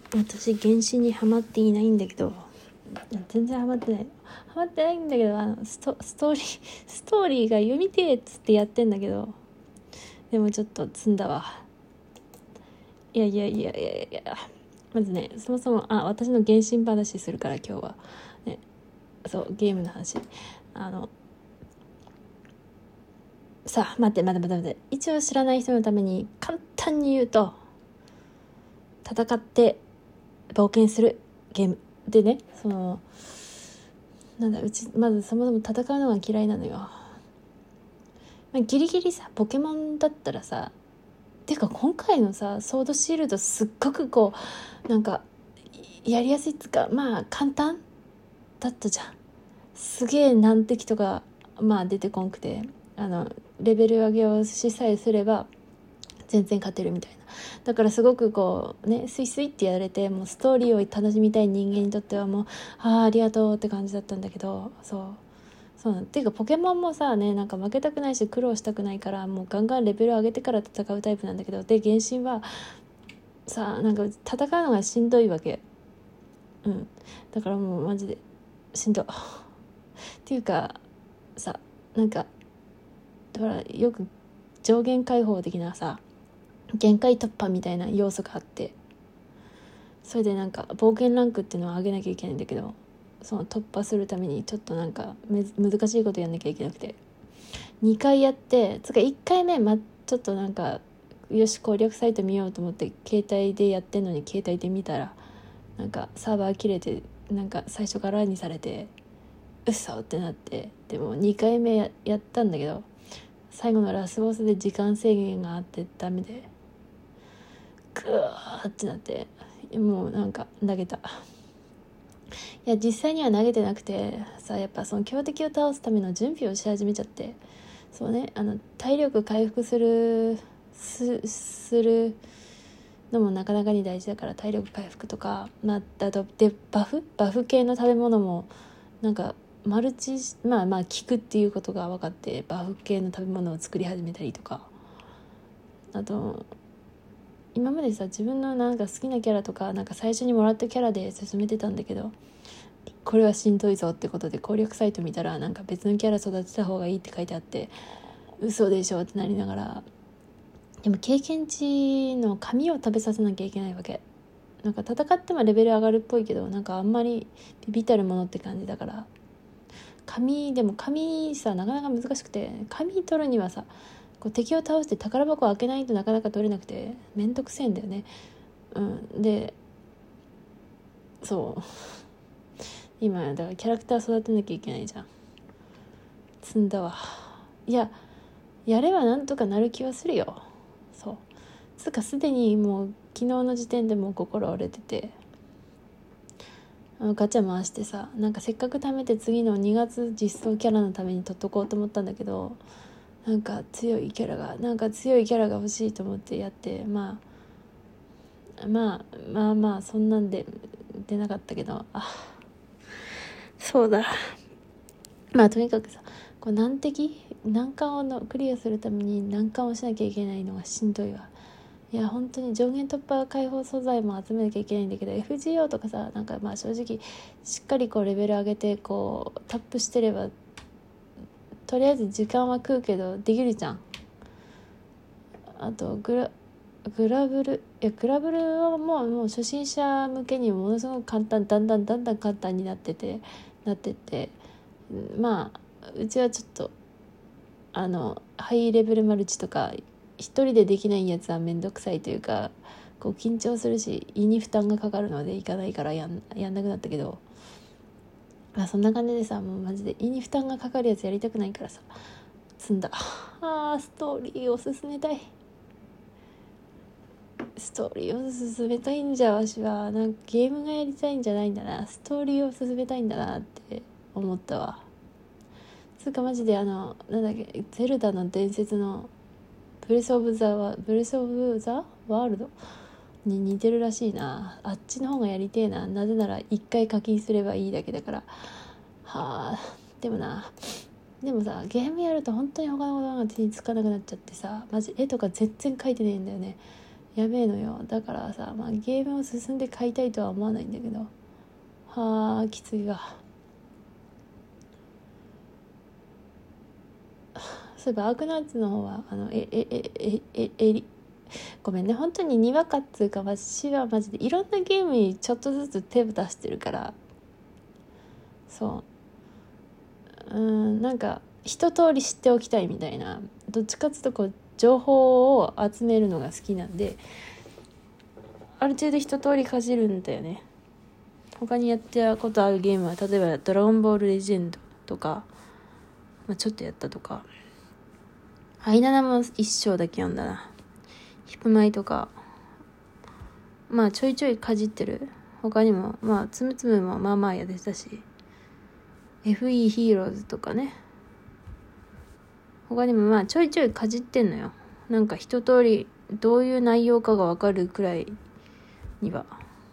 私原神にハマっていないんだけど、全然ハマってないんだけど、ストーリーが読みてえっつってやってんだけど、でもちょっと積んだわ。いや、まずね、そもそも私の原神話するから今日はね。そうゲームの話。さあ待って一応知らない人のために簡単に言うと、戦って冒険するゲームでね、うちまずそもそも戦うのが嫌いなのよ。ギリギリさポケモンだったらさ、てか今回のさソードシールドすっごくなんかやりやすいっつうか、まあ簡単だったじゃん。すげえ難敵とか出てこんくて、レベル上げをしさえすれば全然勝てるみたいな。だからすごくスイスイってやれて、もうストーリーを楽しみたい人間にとってはもうありがとうって感じだったんだけど、そうっていうかポケモンもさね、なんか負けたくないし苦労したくないから、もうガンガンレベル上げてから戦うタイプなんだけど、で原神はさなんか戦うのがしんどいわけ。だからもうマジでしんどっていうかさ、なんかだからよく上限解放的なさ限界突破みたいな要素があって、それでなんか冒険ランクっていうのを上げなきゃいけないんだけど、その突破するためにちょっとなんか難しいことやんなきゃいけなくて、2回やって1回目ちょっとなんかよし攻略サイト見ようと思って携帯でやってんのに、携帯で見たらなんかサーバー切れて、なんか最初からにされて嘘ってなって、でも2回目 やったんだけど、最後のラスボスで時間制限があってダメでグーってなって、もうなんか投げた。いや実際には投げてなくてさ、やっぱその強敵を倒すための準備をし始めちゃって、そうね、体力回復するのもなかなかに大事だから、体力回復とか、あとでバフ系の食べ物もなんかマルチ効くっていうことが分かって、バフ系の食べ物を作り始めたりとか、あと今までさ自分のなんか好きなキャラとかなんか最初にもらったキャラで進めてたんだけど、これはしんどいぞってことで攻略サイト見たらなんか別のキャラ育てた方がいいって書いてあって、嘘でしょってなりながら、でも経験値の紙を食べさせなきゃいけないわけ。なんか戦ってもレベル上がるっぽいけど、なんかあんまりビビたるものって感じだから、紙さなかなか難しくて、紙取るにはさ敵を倒して宝箱を開けないとなかなか取れなくてめんどくせえんだよね。でそう今だからキャラクター育てなきゃいけないじゃん。積んだわ。いややればなんとかなる気はするよ。そうつうかすでにもう昨日の時点でもう心折れてて、ガチャ回してさ、なんかせっかく貯めて次の2月実装キャラのために取っとこうと思ったんだけど、なんか強いキャラが欲しいと思ってやって、まあそんなんで出なかったけど、そうだ、とにかくさ難関をクリアするために難関をしなきゃいけないのがしんどいわ。いや本当に上限突破解放素材も集めなきゃいけないんだけど、 FGO とかさなんか正直しっかりレベル上げてタップしてればとりあえず時間は食うけどできるじゃん。あとグラブルはもう初心者向けにものすごく簡単、だんだん簡単になってって、うちはちょっとハイレベルマルチとか一人でできないやつはめんどくさいというか、緊張するし胃に負担がかかるのでいかないからやんなくなったけど、そんな感じでさ、もうマジで胃に負担がかかるやつやりたくないからさ積んだ。ストーリーを進めたいんじゃ、わしはなんかゲームがやりたいんじゃないんだな、ストーリーを進めたいんだなって思ったわ。つうかマジでなんだっけ、ゼルダの伝説のブレスオブザワールドに似てるらしいな。あっちの方がやりてえな。なぜなら一回課金すればいいだけだから。でもさゲームやると本当に他のことが手につかなくなっちゃってさ、マジ絵とか全然描いてねえんだよね。 やべえのよ。だからさ、ゲームを進んで買いたいとは思わないんだけど、はあきついわ。そういえばアークナイツの方はごめんね、本当ににわかっつうか、私はマジでいろんなゲームにちょっとずつ手を出してるから、なんか一通り知っておきたいみたいな、どっちかっていうとこう情報を集めるのが好きなんで、ある程度一通りかじるんだよね。他にやったことあるゲームは例えばドラゴンボールレジェンドとか、ちょっとやったとか、アイナナも一章だけ読んだな。ヒップマイとかちょいちょいかじってる。他にもつむつむもやってたし、 FE ヒーローズとかね。他にもちょいちょいかじってんのよ。なんか一通りどういう内容かが分かるくらいには。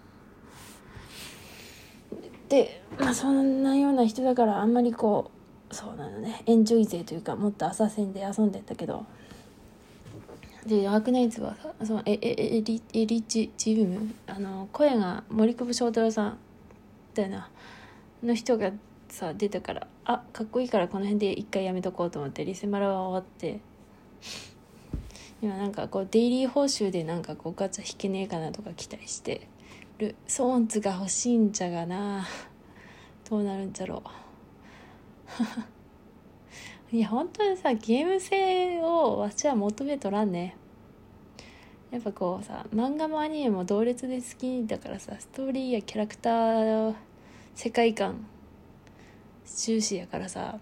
でそんなような人だから、あんまりそうなのね、エンジョイ勢というか、もっと浅瀬で遊んでったけど、でアークナイツはさ、そのエリチーム、声が森久保祥太郎さんみたいなの人がさ出たから、かっこいいからこの辺で一回やめとこうと思ってリセマラは終わって、今なんかデイリー報酬でなんかガチャ引けねえかなとか期待してる。ソーンツが欲しいんじゃがな、どうなるんじゃろういや本当にさ、ゲーム性をわしは求めとらんね。やっぱ漫画もアニメも同列で好きだからさ、ストーリーやキャラクター、世界観重視やからさ、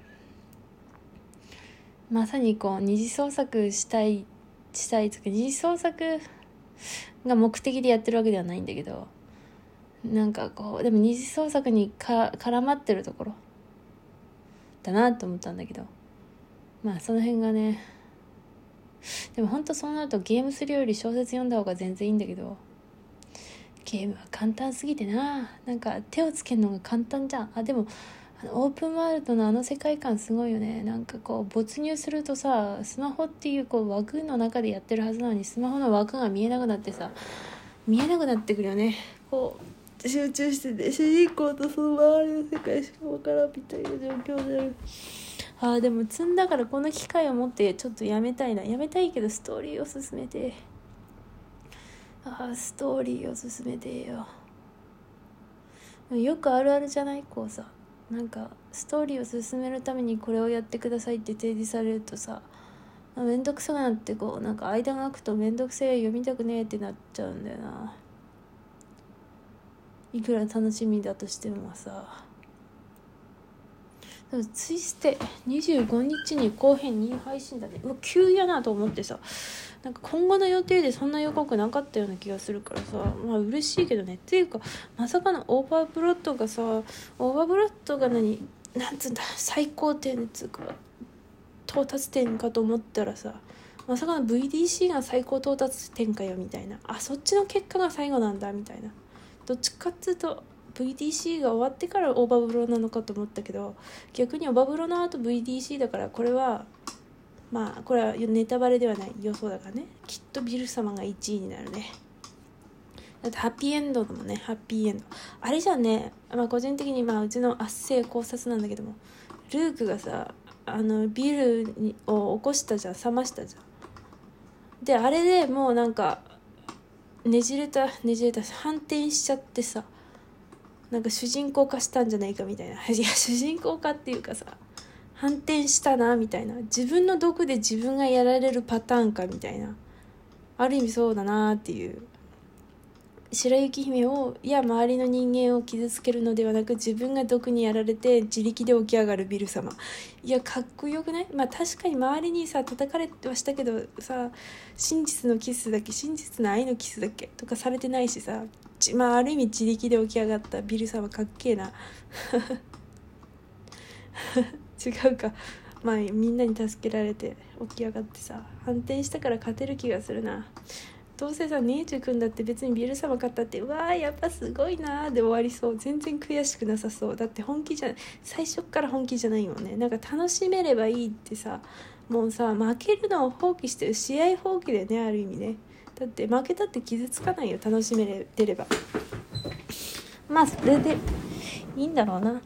まさに二次創作したいというか、二次創作が目的でやってるわけではないんだけど、なんかでも二次創作に絡まってるところだなと思ったんだけど、その辺がね。でも本当そうなるとゲームするより小説読んだ方が全然いいんだけど、ゲームは簡単すぎてな、なんか手をつけるのが簡単じゃん。でもオープンワールドの世界観すごいよね。なんか没入するとさ、スマホっていう枠の中でやってるはずなのに、スマホの枠が見えなくなってくるよね。集中してて、主人公とその周りの世界しか分からんみたいな状況になる。でも積んだからこの機会を持ってちょっとやめたいけど、ストーリーを進めて、ストーリーを進めてよ。よくあるあるじゃない？なんかストーリーを進めるためにこれをやってくださいって提示されるとさ、めんどくさくなってなんか間が空くとめんどくせえ、読みたくねえってなっちゃうんだよな。いくら楽しみだとしてもさ。ツイステ25日に後編2配信だね。急やなと思ってさ、なんか今後の予定でそんな予告なかったような気がするからさ、嬉しいけどね。っていうか、まさかのオーバーブロッドがなんつうんだ、最高点つうか到達点かと思ったらさ、まさかの VDC が最高到達点かよみたいな、そっちの結果が最後なんだみたいな。どっちかっつうとVDC が終わってからオーバブロなのかと思ったけど、逆にオーバブロの後 VDC だから、これはネタバレではない予想だからね。きっとビル様が1位になるね。だってハッピーエンドだもんね。ハッピーエンドあれじゃんね。個人的にうちの圧政考察なんだけども、ルークがさビルを起こしたじゃん、冷ましたじゃん。であれでもうなんかねじれた反転しちゃってさ、なんか主人公化したんじゃないかみたいな。いや主人公化っていうかさ、反転したなみたいな、自分の毒で自分がやられるパターンかみたいな、ある意味そうだなっていう。白雪姫を周りの人間を傷つけるのではなく、自分が毒にやられて自力で起き上がるビル様。かっこよくない？確かに周りにさ叩かれてはしたけどさ、真実の愛のキスだっけとかされてないしさ、ある意味自力で起き上がったビル様かっけえな違うか。みんなに助けられて起き上がってさ、反転したから勝てる気がするな。どうせさ、ネイチュ君だって別にビル様勝ったってやっぱすごいなで終わりそう。全然悔しくなさそう。だって最初から本気じゃないもんね。なんか楽しめればいいってさ、もうさ負けるのを放棄してる、試合放棄だよね、ある意味ね。 だって負けたって傷つかないよ、楽しめてれば。まあそれでいいんだろうな。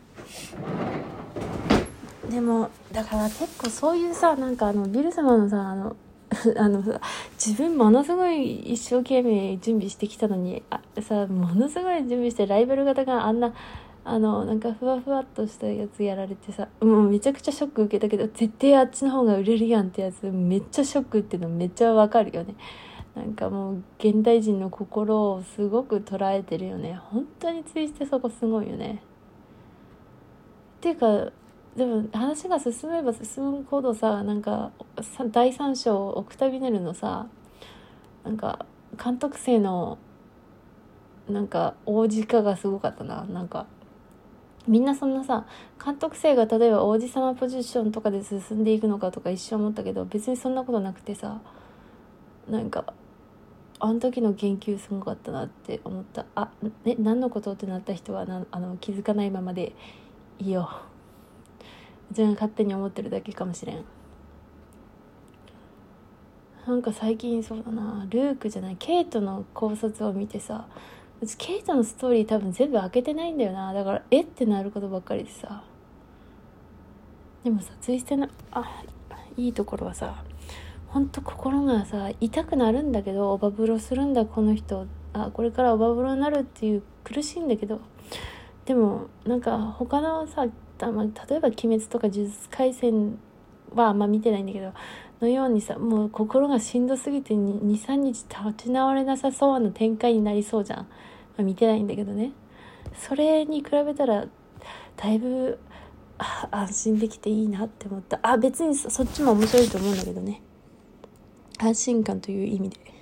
でもだから結構そういうさ、なんかビル様のさ自分ものすごい一生懸命準備してきたのにものすごい準備してライバル方があんななんかふわふわっとしたやつやられてさ、もうめちゃくちゃショック受けたけど、絶対あっちの方が売れるやんってやつめっちゃショックっていうのめっちゃわかるよね。なんかもう現代人の心をすごく捉えてるよね。本当にツイステそこすごいよね。っていうかでも話が進めば進むほどさ、なんか第3章オクタビネルのさ、なんか監督生のなんか王子化がすごかったな。なんかみんなそんなさ、監督生が例えば王子様ポジションとかで進んでいくのかとか一瞬思ったけど、別にそんなことなくてさ、なんかあの時の言及すごかったなって思った。何のことってなった人は気づかないままでいいよ。自分が勝手に思ってるだけかもしれん。なんか最近そうだな、ルークじゃないケイトの考察を見てさ、うちケイトのストーリー多分全部開けてないんだよな。だからってなることばっかりでさ。でもさ、ツイステのいいところはさ、ほんと心がさ痛くなるんだけど、オバブロするんだこの人、これからオバブロになるっていう苦しいんだけど、でもなんか他のさ、例えば鬼滅とか呪術廻戦はあんま見てないんだけどのようにさ、もう心がしんどすぎて 2,3 日立ち直れなさそうな展開になりそうじゃん。見てないんだけどね。それに比べたらだいぶ安心できていいなって思った。別にそっちも面白いと思うんだけどね、安心感という意味で。